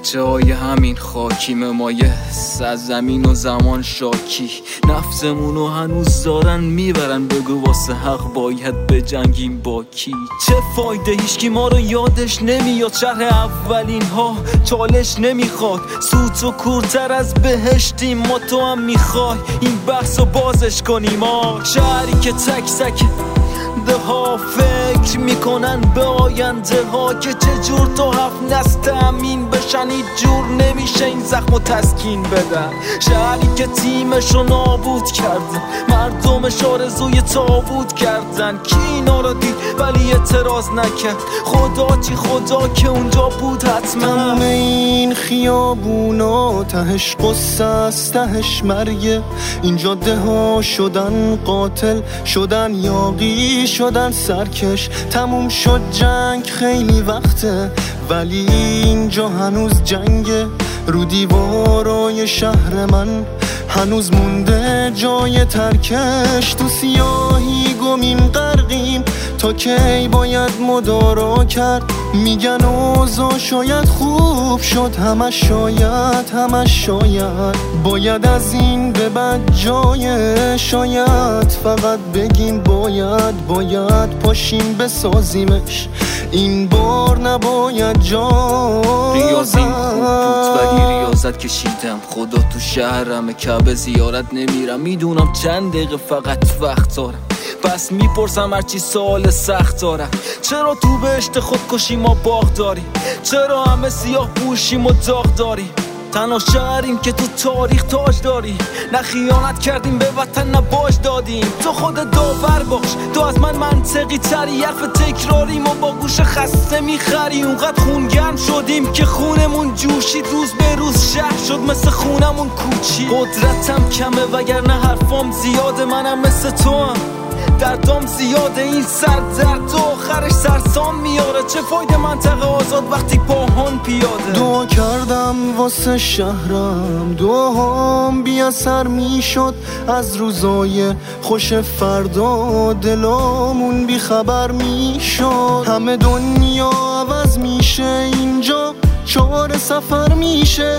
بچه های همین خاکیم مایه سرزمین و زمان شاکی نفسمونو هنوز دارن میبرن بگو واسه حق باید بجنگیم با کی چه فایده هیچکی ما رو یادش نمیاد شهر اولین ها چالش نمیخواد سوت و کورتر از بهشتیم ما تو هم میخوای این بحث رو بازش کنیم شهری که تک تک ده ها فکر میکنن به آینده ها که چجور تو 7 نسل تأمین بشن هیچ جور نمیشه این زخم و تسکین بدن شهری که تیمشو نابود کرد مردمش آرزوی تابود کردن کی اینا رو دید ولی اعتراض نکرد خدا چی خدا که اونجا بود حتما تمام این خیابونا تهش قصه است تهش مرگه این جاده ها شدن قاتل شدن یاغی شدن سرکش تموم شد جنگ خیلی وقته ولی اینجا هنوز جنگه رو دیوارای شهر من هنوز مونده جای ترکش تو سیاهی گمیم غرقیم تا کی باید مدارا کرد میگن اوضاع شاید خوب شد همش شاید باید از این به بعد جای شاید فقط بگیم باید پاشیم بسازیمش این بار نباید ریاضیم خوب بود ولی ریاضت کشیدم خدا تو شهرم کعبه زیارت نمیرم میدونم چند دقیقه فقط وقت دارم پس میپرسم هرچی سوال سخت دارم چرا تو بهشت خودکشی ما باغ داریم چرا همه سیاه پوشیم و داغ داریم تنها شهریم که تو تاریخ تاج داری نه خیانت کردیم به وطن نه باج دادیم تو خود داور باش تو از من منطقی تری حرف تکراری ما با گوش خسته میخری اونقدر خونگرم شدیم که خونمون جوشید روز به روز شهر شد مثل خونمون کوچی قدرتم کمه وگرنه حرفام زیاده منم مثل تو هم دردام زیاده این سر درد تو آخرش سرسام میاره چه فایده منطقه آزاد وقتی پاهان پیاده دعا کردم واسه شهرم دعام بی اثر میشد از روزای خوش فردا دلامون بی خبر میشد همه دنیا عوض میشه اینجا چاره سفر میشه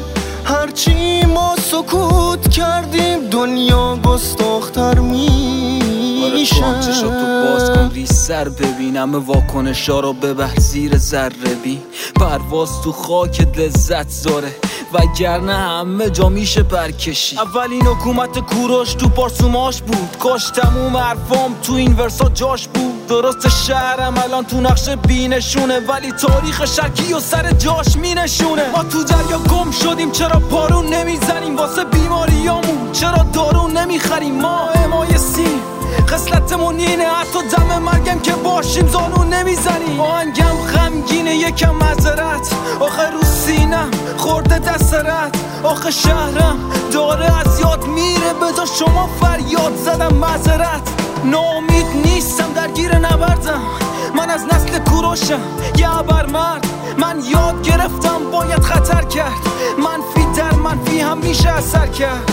هرچی ما سکوت کردیم دنیا گستاختر میشه چشاتو باز کن ری سر ببینم واکنشا رو ببر زیر ذره بین پرواز تو خاک لذت داره وگرنه همه جا میشه برکشی اولین حکومت کوروش تو پارسوماش بود کاش تموم حرفام تو این ورسا جاش بود درست شهرم الان تو نقش بینشونه ولی تاریخ شکی و سر جاش مینشونه ما تو دریا گم شدیم چرا پارون نمیزنیم واسه بیماریامون چرا دارون نمیخریم ما امایسیم خصلتمون اینه حتی دم مرگم که باشیم زانون نمیزنیم آهنگم غمگینه یکم معذرت آخه رو سینم خورده دست رد آخه شهرم داره از یاد میره بذار شما فریاد زدم معذرت ناامید نیستم درگیر نبردم من از نسل کوروشم یه ابرمرد من یاد گرفتم باید خطر کرد منفی در منفی هم میشه اثر کرد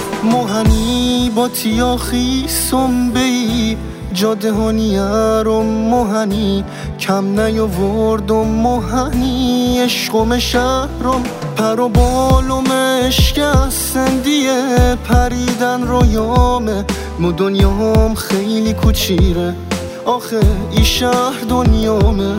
مهنی با تیاخی سنبهی جادهانیه رو مهنی کم نیاورد و مهنی عشقم شهرم پر و بالم اشکستندیه پریدن رویامه مو دنیام خیلی کوچیره آخه ای شهر دنیامه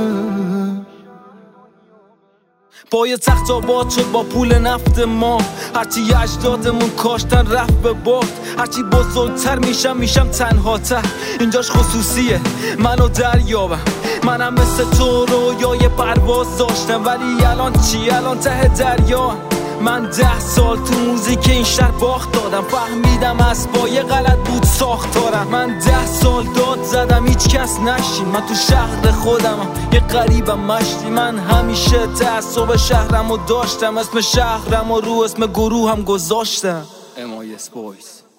با یه تخت آباد شد با پول نفت ما هرچی اجدادمون کاشتن رفت به باد هرچی بزرگتر میشم تنها تر اینجاش خصوصیه منو دریابم منم مثل تو رویای پرواز داشتم ولی الان چی الان ته دریا من 10 سال تو موزیک این شهر باخت دادم فهمیدم اسبای غلط بود ساختارم من 10 سال داد زدم هیچ کس نشین من تو شهر خودمم یه غریبم مشتی من همیشه تعصب شهرمو داشتم اسم شهرمو رو اسم گروهم گذاشتم MIS Boys